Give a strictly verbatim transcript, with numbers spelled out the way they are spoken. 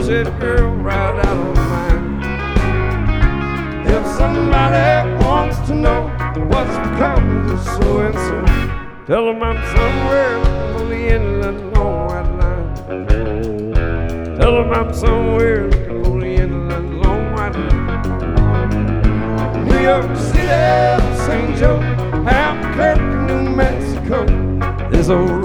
said, girl, right out of mine. If somebody wants to know what's become of so and so, tell them I'm somewhere on the end of that long white line. Tell them I'm somewhere on the end of that long white line. New York City, Saint Joe, Albuquerque, New Mexico. This old